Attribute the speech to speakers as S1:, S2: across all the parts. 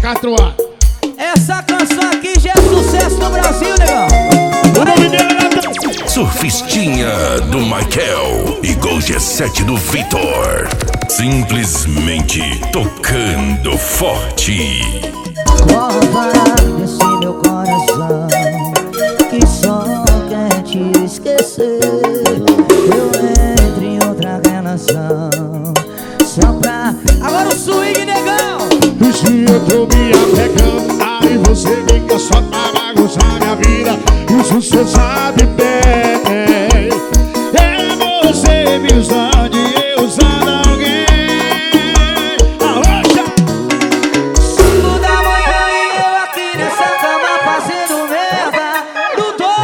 S1: falcatrua.
S2: Essa canção aqui já é sucesso no Brasil, negão.
S1: O nome dele é Natan.
S3: Surfistinha do Michael e Gol G7 do Vitor. Simplesmente tocando forte.
S2: Prova desse meu coração que só quer te esquecer. Eu entro em outra relação só pra... Agora o swing, negão.
S1: Se eu tô me apegando, aí você fica só pra bagunçar minha vida. Isso cê sabe bem. É você me usando e eu usando alguém. Arrocha!
S2: 5 da manhã e eu aqui nessa cama fazendo merda. Não tô.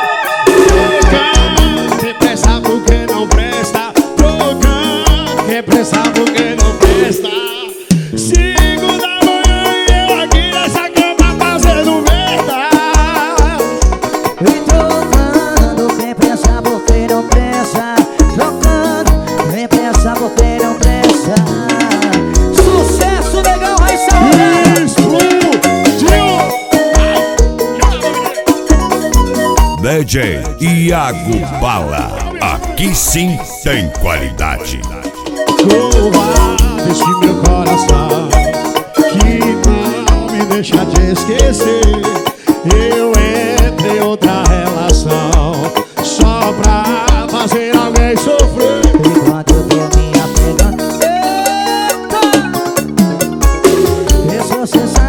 S1: Quem presta porque não presta. Trocando, quem presta porque não presta. 5 da manhã e eu aqui nessa cama fazendo merda.
S2: E trocando, quem pensa porque não pensa. Trocando, quem pensa porque não pensa. Sucesso, negão, vai salvar.
S3: DJ Iago Bala. Aqui sim tem qualidade.
S1: Corra desse meu coração que não me deixa te esquecer. Eu entrei em outra relação só pra fazer alguém sofrer.
S2: Enquanto eu tô me apegando. Eita! Esse você sabe.